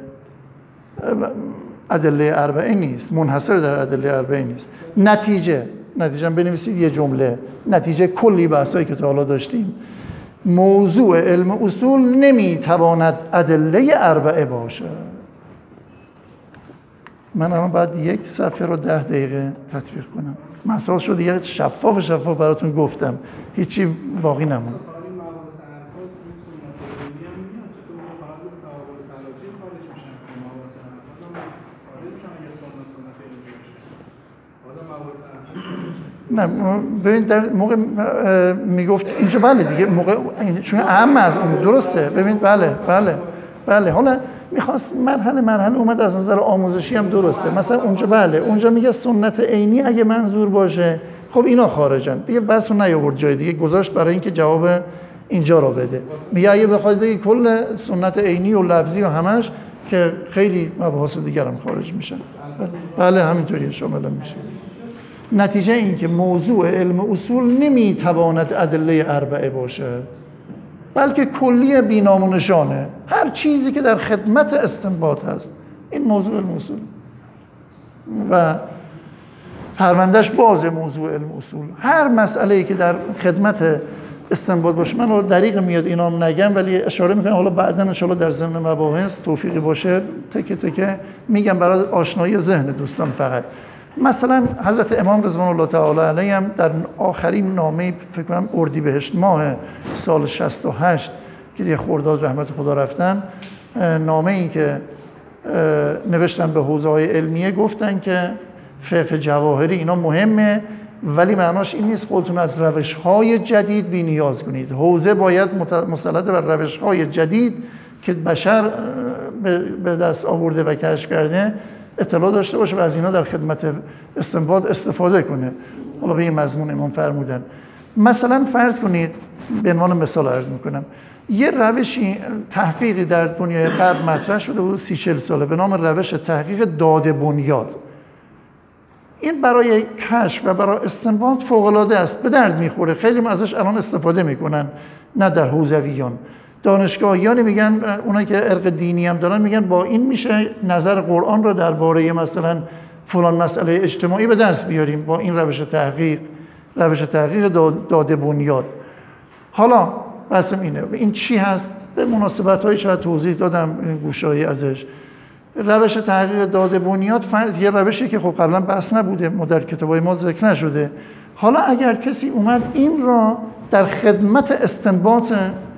ادله اربعه نیست، منحصر در ادله اربعه نیست. نتیجه نتیجه بنویسید یه جمله، نتیجه کلی بحثایی که تا حالا داشتیم، موضوع علم اصول نمیتواند ادله اربعه باشد. من الان بعد یک صفحه رو ده دقیقه تطبیق کنم، مسائل شد دیگه شفاف شفاف براتون گفتم، هیچی باقی نمون. نه ببین در موقع میگفت اینجا بله دیگه موقع چون اهم از اون درسته. ببین بله بله بله حالا میخواست مرحله مرحله اومد از نظر آموزشی هم درسته. مثلا اونجا بله اونجا میگه سنت عینی اگه منظور باشه، خب اینا خارجن دیگه، بحثو نیاورد جای دیگه، گذاشت برای اینکه جواب اینجا رو بده. میگه اگه بخواید بگی کل سنت عینی و لفظی و همش که خیلی مباحث دیگر هم خارج میشن. بله همینطوری شامل میشه. نتیجه این که موضوع علم اصول نمیتواند ادله اربعه باشه، بلکه کلی بینام و نشانه. هر چیزی که در خدمت استنباط هست این موضوع علم اصول و پروندهش باز موضوع علم اصول. هر مسئله‌ای که در خدمت استنباط باشه، من رو دقیق میاد اینام نگم ولی اشاره میکنم، حالا بعداً ان شاءالله در ضمن مباحث توفیقی باشه تکه تکه میگم برای آشنایی ذهن دوستان. فقط مثلا حضرت امام رضوان الله تعالی علیه هم در آخرین نامه فکر کنم اردیبهشت ماه سال شصت و هشت که دیگه خرداد رحمت خدا رفتن، نامه این که نوشتن به حوزه‌های علمیه گفتن که فقه جواهری اینا مهمه ولی معناش این نیست خودتون از روش‌های جدید بی نیاز کنید. حوزه باید مسلط بر روش‌های جدید که بشر به دست آورده و کشف کرده اطلاع داشته باشه و از اینا در خدمت استنباط استفاده کنه. حالا به این مضمون امام فرمودن. مثلا فرض کنید، به عنوان مثال عرض میکنم، یه روشی تحقیقی در دنیای غرب مطرح شده بود سی چهل ساله به نام روش تحقیق داده بنیاد. این برای کشف و برای استنباط فوق‌العاده است، به درد میخوره. خیلی ازش الان استفاده میکنن، نه در حوزویان. دانشگاهیانی میگن، اونایی که ارق دینی هم دارن میگن با این میشه نظر قرآن رو درباره مثلا فلان مسئله اجتماعی به دست بیاریم با این روش تحقیق، روش تحقیق داده بنیاد. حالا بحثم اینه، این چی هست؟ به مناسبت‌های شاید توضیح دادم گوشه‌ای ازش. روش تحقیق داده بنیاد فرض یه روشی که خب قبلا بحث نبوده، ما در کتابای ما ذکر نشده. حالا اگر کسی اومد این را در خدمت استنباط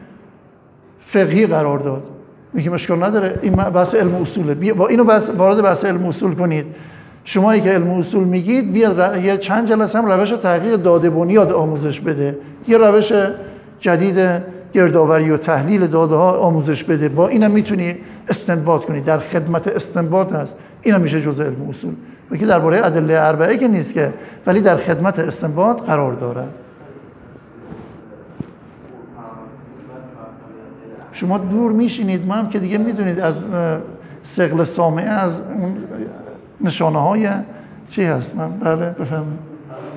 فقهی قرار داد، میگه اشکال نداره، این بحث علم اصوله، بیا با اینو بحث وارد بحث علم اصول کنید. شمایی که علم اصول میگید بیاد یه چند جلسه هم روش تحقیق داده بنیاد آموزش بده، یه روش جدید گردآوری و تحلیل داده ها آموزش بده، با اینم میتونی استنباط کنی، در خدمت استنباط هست. اینم میشه جزء علم اصول. میگه درباره ادله اربعه که نیست که، ولی در خدمت استنباط قرار داره. شما دور میشینید، ما هم که دیگه میدونید از ثقل سامعه، از اون نشانه های چی هست. من بله بفهمید.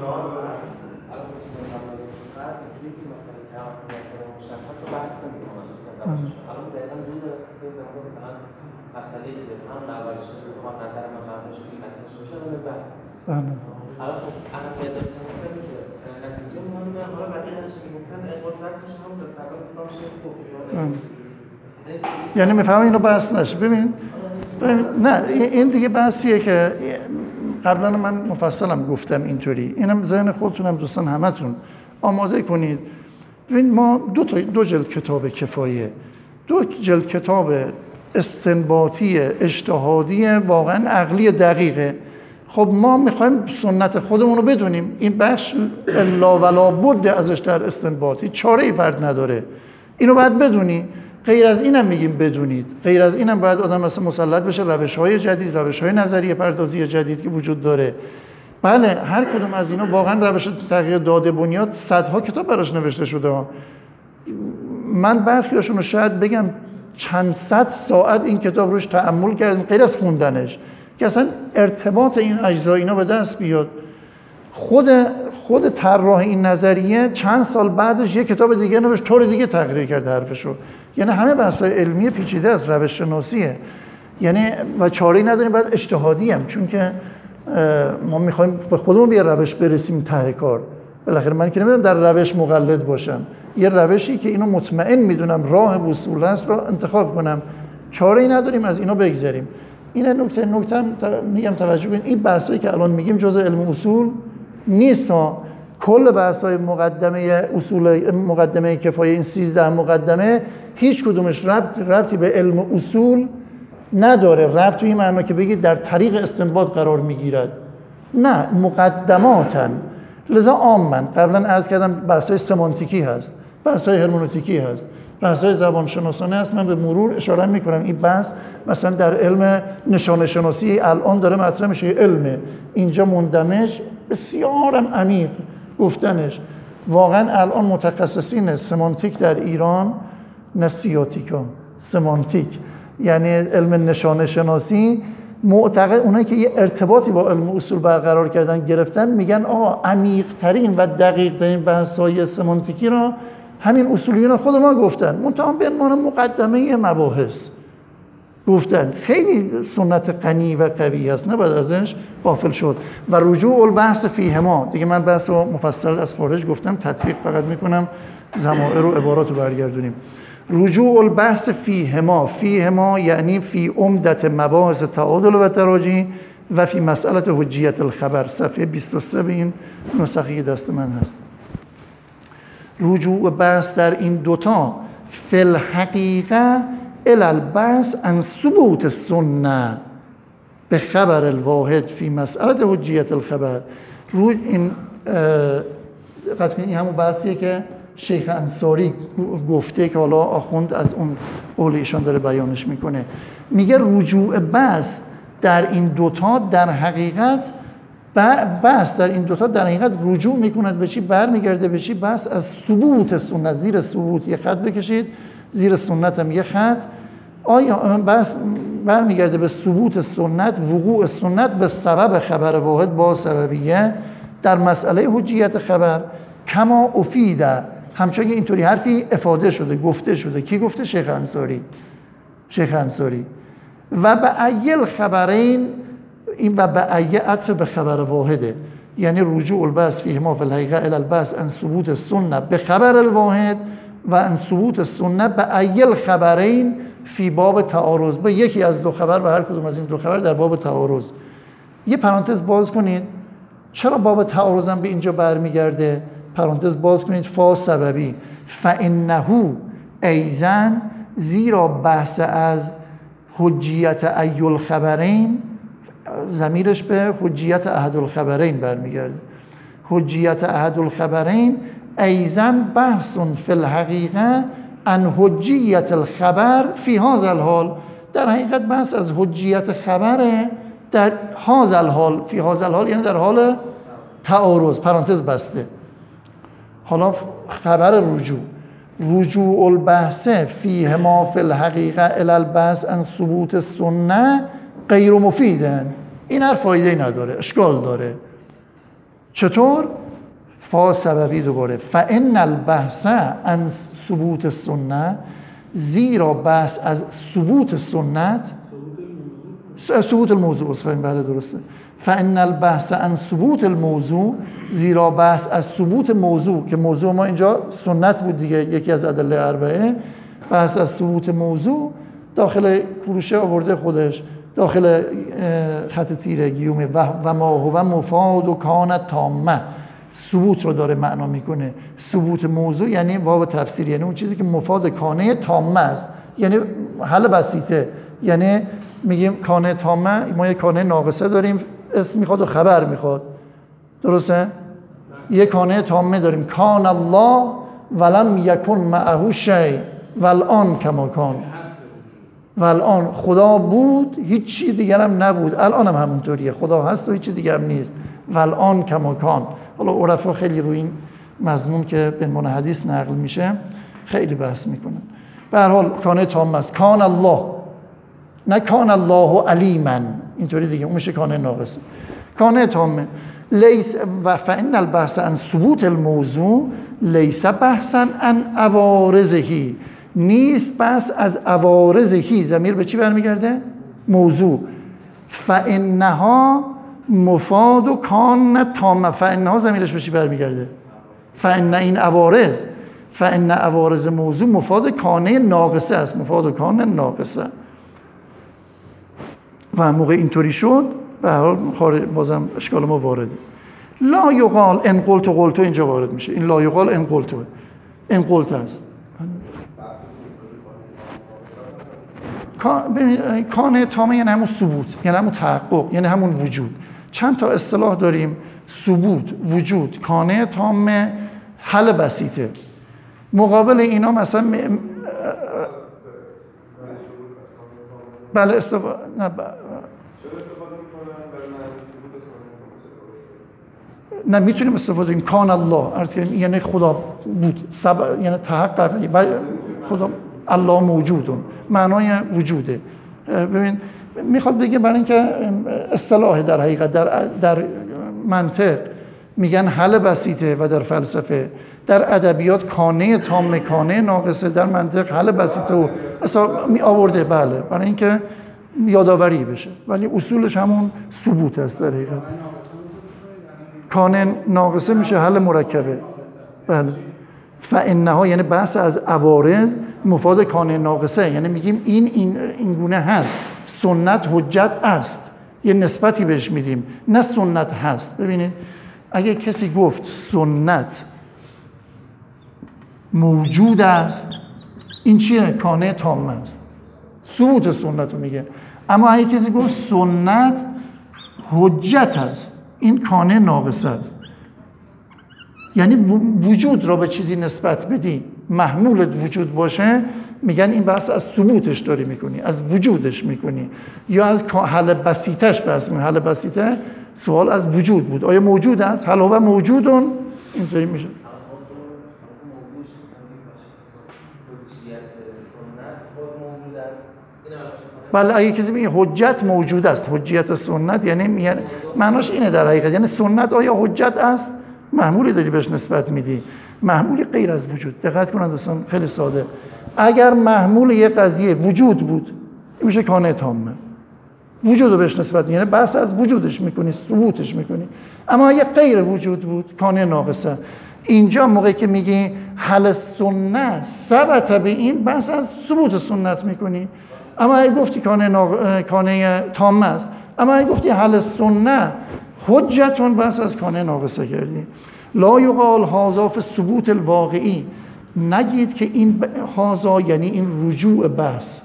یعنی میفهمم اینو بحث نشه. ببین نه این دیگه بحثیه که قبلا من مفصلم گفتم اینطوری. اینم ذهن خودتونم دوستان همتون آماده کنید. ببین ما دو تا دو جلد کتاب کفایه، دو جلد کتاب استنباطی اجتهادی واقعا عقلی دقیقه. خب ما میخوایم سنت خودمون رو بدونیم، این بخش الا ولا بد ازش در استنباطی چاره‌ای فرد نداره، اینو باید بدونی. غیر از اینم میگیم بدونید، غیر از اینم باید آدم مثلا مسلط بشه روش‌های جدید، روش‌های نظریه پردازی جدید که وجود داره. بله هر کدوم از اینا واقعا روش تحقیق داده بنیاد صدها کتاب براش نوشته شده. من برخیاشون رو شاید بگم چند صد ساعت این کتاب روش تأمل کردم غیر از خوندنش، که اصلا ارتباط این اجزا اینا به دست بیاد. خود خود طراح این نظریه چند سال بعدش یک کتاب دیگه نوشت، طور دیگه تغییر کرد حرفشو. یعنی همه بحث‌های علمی پیچیده است، روش شناسیه. یعنی و چاره‌ای نداریم، بعد اجتهادی هم، چون که ما می‌خوایم به خودمون به روش برسیم ته کار. بالاخره من که نمی‌دونم در روش مقلد باشم، یه روشی که اینو مطمئن میدونم راه وصول است رو انتخاب کنم. چاره‌ای نداریم از اینا بگذریم. این نکته نکته میگم توجه کنید، این بحثایی که الان میگیم جزء علم اصول نیست ها. کل بحث‌های مقدمه اصول مقدمه کفایه، این سیزده مقدمه، هیچ کدومش ربط ربطی به علم اصول نداره. ربط توی این معنی که بگید در طریق استنباط قرار میگیرد، نه، مقدماتن. لذا عاماً قبلا عرض کردم بحث‌های سمانتیکی هست، بحث‌های هرمنوتیکی هست، بحث‌های زبان شناسانه هست. من به مرور اشاره میکنم این بحث مثلا در علم نشانه شناسی الان داره مطرح میشه، علم اینجا مندمج بسیارم عمیق گفتنش. واقعا الان متخصصین سمانتیک در ایران، نه سیاتیکا، سمانتیک یعنی علم نشانه شناسی، معتقد اونایی که یه ارتباطی با علم اصول برقرار کردن گرفتن، میگن آقا عمیق ترین و دقیق ترین بحث‌های سمانتیکی را همین اصولیون خود ما گفتن، منتها به عنوان مقدمه مباحث گفتن. خیلی سنت غنی و قوی است، نباید ازش غافل شد. و رجوع البحث فیهما، دیگه من بحث رو مفصل از خارج گفتم، تطبیق فقط میکنم، ضمائر و عبارات رو برگردونیم. رجوع البحث فیهما، فیهما یعنی فی عمدت مباحث تعادل و تراجی و فی مسئله حجیت الخبر، صفحه بیست و سه به این نسخه دست من هست. رجوع بحث در این دوتا فی الحقیقه الی البحث عن ثبوت السنه به خبر الواحد فی مسئله حجیت الخبر. روی این دقت کنید، این همون بحثیه که شیخ انصاری گفته که حالا آخوند از اون قول ایشان داره بیانش میکنه. میگه رجوع بحث در این دوتا در حقیقت بحث در این دوتا در حقیقت رجوع میکند به چی؟ برمیگرده به چی؟ بحث از ثبوت سنت. زیر ثبوت یه خط بکشید، زیر سنت هم یه خط. آیا بحث برمیگرده به ثبوت سنت، وقوع سنت به سبب خبر واحد با سببیه در مسئله حجیت خبر، کما افیده، همچنان که اینطوری حرفی افاده شده، گفته شده. کی گفته؟ شیخ انصاری. شیخ انصاری. و به ایل خبرین، این و به ایل عطف به خبر واحده، یعنی رجوع البحث فیهما فی الحقیقه الی البحث عن ثبوت السنه به خبر الواحد و عن ثبوت السنه به ایل خبرین فی باب تعارض، به یکی از دو خبر و هر کدوم از این دو خبر در باب تعارض. یه پرانتز باز کنید، چرا باب تعارض هم به اینجا برمیگرده؟ پرانتز باز کنید، فا سببی، فانه ایضا، زیرا بحث از حجیت ای الخبرین، ضمیرش به حجیت احد الخبرین برمیگرده. حجیت احد الخبرین ایضا بحث فی الحقیقه عن حجیت الخبر فی هذا الحال، در حقیقت بحث از حجیت خبره در هذا الحال، فی هذا الحال یعنی در حال تعارض، پرانتز بسته. حالا خبر رجوع، رجوع البحث فیهما فی الحقیقه الی البحث عن ثبوت السنه غیر مفیدن، این هر فایده‌ای نداره، اشکال داره. چطور؟ فا سببی دوباره، فان البحث عن ثبوت السنه، زیرا بحث از ثبوت سنت، ثبوت الموضوع اصلا بله درسته، فان البحث عن ثبوت الموضوع، زیرا بحث از ثبوت موضوع، که موضوع ما اینجا سنت بود دیگه، یکی از ادله اربعه، بحث از ثبوت موضوع داخل فروشه آورده خودش، داخل خط تیره گیومه و ما هو مفاد و کانت تامه، ثبوت رو داره معنا میکنه. ثبوت موضوع یعنی واو تفسیر، یعنی اون چیزی که مفاد کانه تامه است، یعنی حل بسیطه. یعنی میگیم کانه تامه، ما یک کانه ناقصه داریم، اسم میخواد و خبر میخواد، درسته؟ یک کانه تامه داریم، کان الله ولم یکن معه شیء والآن کما کان، والآن خدا بود هیچ چی دیگر هم نبود، الان هم همونطوریه، خدا هست و هیچ چی دیگر هم نیست، والآن کما کان. حالا عرفا خیلی روی این مضمون که به عنوان حدیث نقل میشه خیلی بحث میکنن. به هر حال کانه تام است، کان الله، نه کان الله علیما، اینطوری دیگه، اون میشه کانه ناقص. کانه تامه لیس و فان البحث عن ثبوت الموضوع لیس بحثا عن عوارضه، نیست بحث از عوارضه، ضمیر به چی برمیگرده؟ موضوع. فانها مفاد و کان تامه، فانها ضمیرش به چی برمیگرده؟ فان این عوارض، فان عوارض موضوع مفاد کانه ناقصه است، مفاد و کان ناقصه. و موقع اینطوری شد به هر حال بازم اشکال ما وارده. لا یقال ان قلت قلت اینجا وارد میشه، این لا یقال ان قلت، ان قلت است. کان تامه یعنی همون ثبوت، یعنی همون تحقق، یعنی همون وجود. چند تا اصطلاح داریم، ثبوت، وجود، کانه تامه، حل بسیطه. مقابل اینا مثلا م... بله استفاده نه ب... نه میتونیم استفاده کنیم کان الله عرض کنیم یعنی خدا بود سب... یعنی تحقق و خدا الله موجودون معنای وجوده. ببین میخواد بگه برای اینکه اصطلاح در حقیقت در در منطق میگن حل بسیطه و در فلسفه در ادبیات کانه تام کانه ناقصه در منطق حل بسیطه و اصلا می آورده بله برای اینکه یادآوری بشه ولی اصولش همون ثبوت است در حقیقت. کانه ناقصه میشه حل مرکبه بله. فانها یعنی بحث از عوارض مفاد کانه ناقصه یعنی میگیم این این این گونه هست سنت حجت است یه نسبتی بهش میدیم نه سنت هست. ببینید اگه کسی گفت سنت موجود است این چیه؟ کانه تام است ثبوت سنت رو میگه. اما اگه کسی گفت سنت حجت است این کانه ناقصه است یعنی وجود را به چیزی نسبت بدی محمول وجود باشه میگن این بحث از ثبوتش داری میکنی از وجودش میکنی یا از حل بسیطش بحث میکنی. حل بسیطه سوال از وجود بود آیا موجود است؟ حل هو موجودون اینطوری میشه. بله اگه کسی میگه حجت موجود است حجیت سنت یعنی معناش اینه در حقیقت یعنی سنت آیا حجت است محمولی داری بهش نسبت میدی محمولی غیر از وجود. دقت کنن دوستان خیلی ساده اگر محمول یه قضیه وجود بود این میشه کانه تامه وجود رو بهش نسبت میدی یعنی بحث از وجودش میکنی ثبوتش میکنی. اما اگه غیر وجود بود کانه ناقصه. اینجا موقعی که میگی حل سنت ثبت به این بحث از ثبوت سنت میکنی. اما اگه گفتی کانه, ناغ... کانه تام است اما اگه گفتی حل سنت حجتون بس از کانه ناقصه کردی. لا یقال هذا فی ثبوت الواقعی نگید که این هذا یعنی این رجوع بحث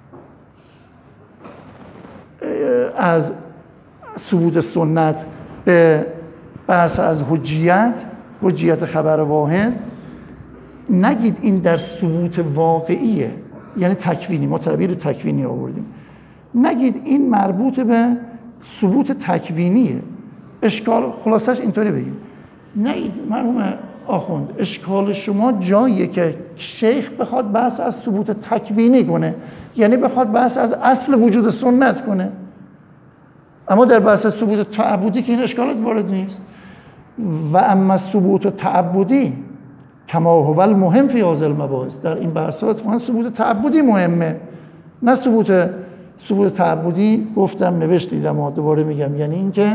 از ثبوت سنت به بحث از حجیت حجیت خبر واحد نگید این در ثبوت واقعیه یعنی تکوینی ما تعبیر تکوینی آوردیم نگید این مربوط به ثبوت تکوینیه. اشکال خلاصش اینطوری بگیم نگید مرحوم آخوند اشکال شما جاییه که شیخ بخواد بحث از ثبوت تکوینی کنه یعنی بخواد بحث از اصل وجود سنت کنه اما در بحث از ثبوت تعبدی که این اشکالات وارد نیست. و اما ثبوت تعبدی کما هو المهم فی هذه المباحث در این بحثات ما ثبوت تعبدی مهمه نه ثبوت ثبوت تعبدی گفتم نوشت دیدم دوباره میگم یعنی اینکه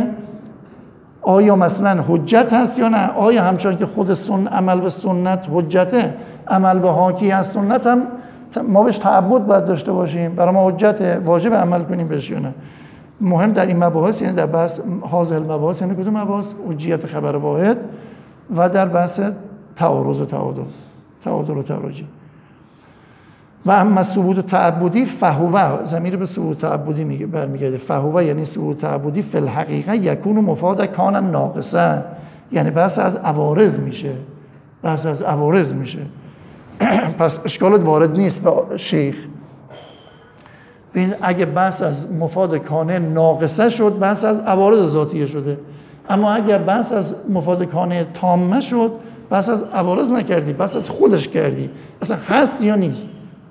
آیا مثلا حجت هست یا نه آیا همچنان که خود سن عمل به سنت حجته عمل به حاکی از سنت هم ما بهش تعبد باید داشته باشیم برای ما حجت واجب عمل کنیم بهش یا نه. مهم در این مباحث یعنی در بحث هذه المباحث یعنی کدوم مباحث حجیت خبر واحد و در بحث تعارض و تعادل تعادل و تراجی. و اما ثبوت تعبدی فهو ضمیر به ثبوت تعبدی میگه برمیگرده فهو یعنی ثبوت تعبدی فی الحقیقه یکون مفاد کان ناقصه یعنی بحث از عوارض میشه بحث از عوارض میشه. پس اشکالات وارد نیست به شیخ. ببین اگه بحث از مفاد کانه ناقصه شد بحث از عوارض ذاتیه شده اما اگه بحث از مفاد کانه تامه شد بحث از عوارض نکردی بحث از خودش کردی اصلا هست یا نیست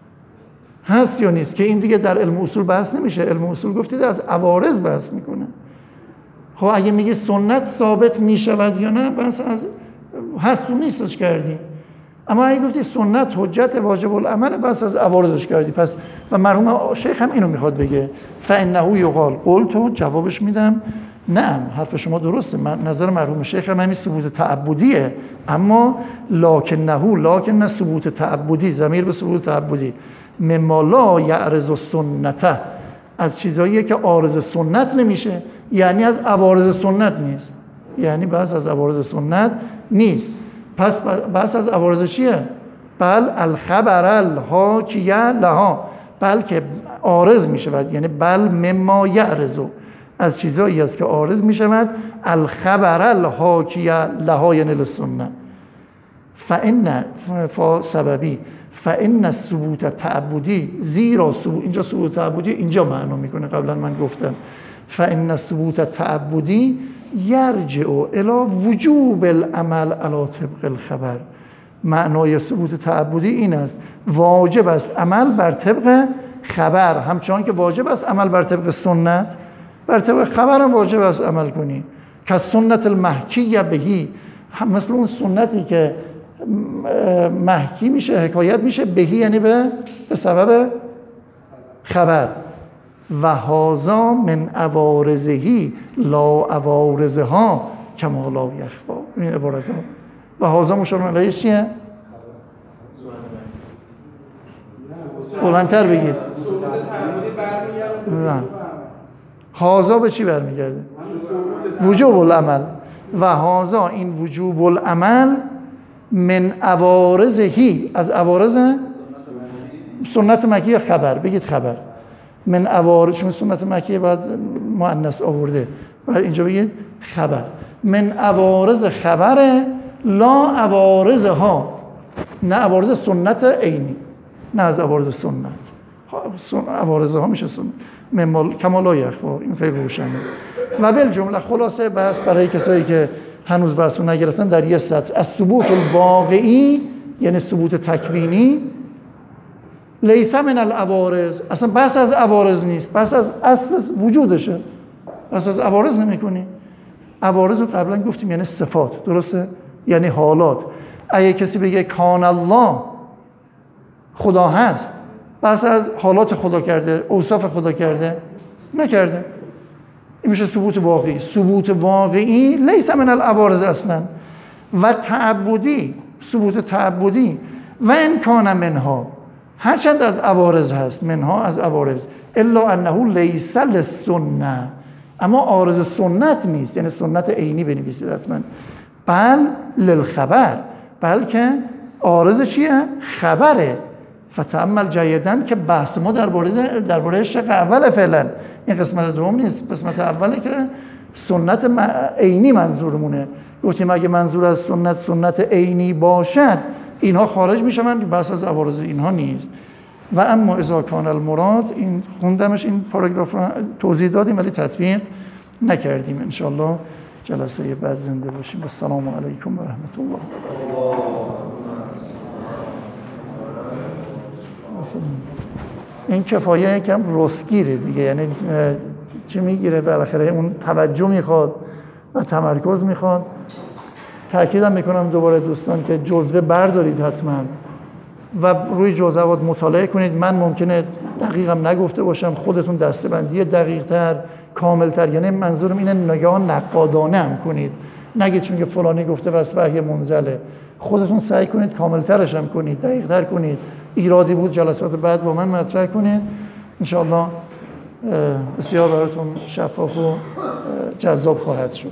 هست یا نیست که این دیگه در علم اصول بحث نمیشه. علم اصول گفتید از عوارض بحث میکنه. خب اگه میگه سنت ثابت میشود یا نه بحث از هست و نیستش کردی. اما اگه گفتی سنت حجت واجب العمل بحث از عوارضش کردی. پس و مرحوم شیخ هم اینو میخواد بگه فانه یقال قلت جوابش میدم نه حرف شما درسته من نظر مرحوم شیخ هم همین ثبوت تعبدیه اما لکنه لکن ثبوت تعبدی ضمیر به ثبوت تعبدی مما لا یعرض السنته از چیزاییه که عارض سنت نمیشه یعنی از عوارض سنت نیست یعنی بحث از عوارض سنت نیست. پس بحث از عوارض چیه؟ بل الخبر الحاکیه لها بلکه عارض میشود یعنی بل مما یعرض از چیزایی است که عارض میشود الخبر الحاکیه لها یعنی للسنه فان فا سببی فان ثبوت تعبدی زیرا ثبوت اینجا ثبوت تعبدی اینجا معنا میکنه قبلا من گفتم فان ثبوت تعبدی یرجع الی وجوب العمل علی طبق الخبر. معنای ثبوت تعبدی این است واجب است عمل بر طبق خبر، همچنان که واجب است عمل بر طبق سنت، بر طبق خبر هم واجب است عمل کنی. که سنت المحکی بهی، مثل اون سنتی که محکی میشه، حکایت میشه، بهی یعنی به به سبب خبر. و هازا من عوارضهی لا عوارضها کما لا یخفا. این عبارت ها و هازا مشار علیه چیه؟ بلندتر بگید. نه، هازا به چی برمیگرده؟ وجوب العمل. و هازا این وجوب العمل من عوارضهی، از عوارض سنت مکی خبر، بگید خبر. من عوارض، چون سنت مکی باید مؤنث آورده، باید اینجا بگید خبر. من عوارض خبر لا عوارضها، نه عوارض سنت عینی، نه از عوارض سنت. عوارض ها میشه سنت. من کما لا یخفا، این خیلی روشنه. و بالجمله خلاصه بس برای کسایی که هنوز بحث رو نگرفتن در یه سطر، از ثبوت الواقعی یعنی ثبوت تکوینی، لیس من العوارض، اصلا بحث از عوارض نیست، بحث از اصل وجودشه، بحث از عوارض نمی کنی. عوارض رو قبلا گفتیم یعنی صفات، درسته؟ یعنی حالات. اگه کسی بگه کان الله، خدا هست، بحث از حالات خدا کرده، اوصاف خدا کرده؟ نکرده. این میشه ثبوت واقعی. ثبوت واقعی لیس من العوارض اصلا. و تعبدی، ثبوت تعبدی و ان کان منها، هرچند از عوارض هست، منها از عوارض، الا انه لیس للسنه، اما عارض سنت نیست، یعنی سنت عینی بنویسید حتما، بل للخبر، بلکه عارض چیه؟ خبره. فتأمل جیداً که بحث ما درباره درباره شق اول فعلا، این قسمت دوم نیست، قسمت اوله که سنت عینی منظورمونه. گفتیم اگه منظور از سنت سنت عینی باشد اینها خارج میشن، بحث از عوارض اینها نیست. و اما اذا کان المراد، این خوندمش، این پاراگراف رو توضیح دادیم ولی تطبیق نکردیم. انشالله جلسه بعد زنده باشیم. السلام علیکم و رحمت الله. این کفایه یکم رسگیره دیگه، یعنی چی میگیره بالاخره، اون توجه میخواد و تمرکز میخواد. تأکیدم میکنم دوباره دوستان که جزوه بردارید حتما و روی جزوات مطالعه کنید. من ممکنه دقیقم نگفته باشم، خودتون دسته‌بندی دقیق‌تر، کاملتر، یعنی منظورم اینه نگاه نقادانه هم کنید، نگید چون که فلانی گفته بس وحی منزله. خودتون سعی کنید کاملترش هم کنید، دقیق‌تر کنید. ایرادی بود جلسات بعد با من مطرح کنید. انشاءالله بسیار براتون شفاف و جذاب خواهد شد.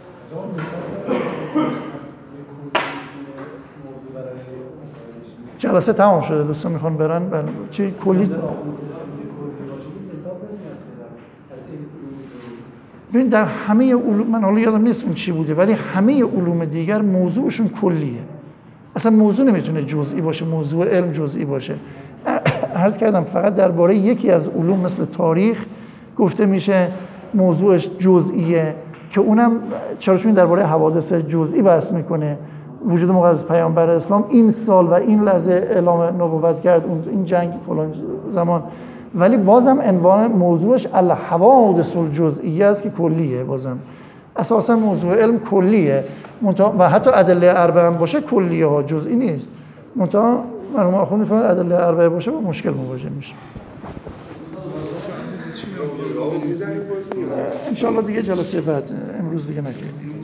جلسه تمام شده، دوستان میخوان برن. بله چی کلی؟ ببین در همه علوم، من حالا یادم نیست اون چی بوده، ولی همه علوم دیگر موضوعشون کلیه. اصلا موضوع نمیتونه جزئی باشه، موضوع علم جزئی باشه. عرض کردم فقط درباره یکی از علوم مثل تاریخ گفته میشه موضوعش جزئیه، که اونم چرا چون درباره حوادث جزئی بحث میکنه. وجود مقدس پیامبر اسلام این سال و این لحظه اعلام نبوت کرد، این جنگ فلان زمان، ولی بازم عنوان موضوعش الحوادث الجزئیه است که کلیه. بازم اساسا موضوع علم کلیه، و حتی ادله اربعه هم باشه کلیه ها، جزئی نیست. منتها مرحوم آخوند میفهمد ادله اربعه باشه با مشکل مواجه میشه. انشاءالله دیگه جلسه بعد، امروز دیگه نکنیم.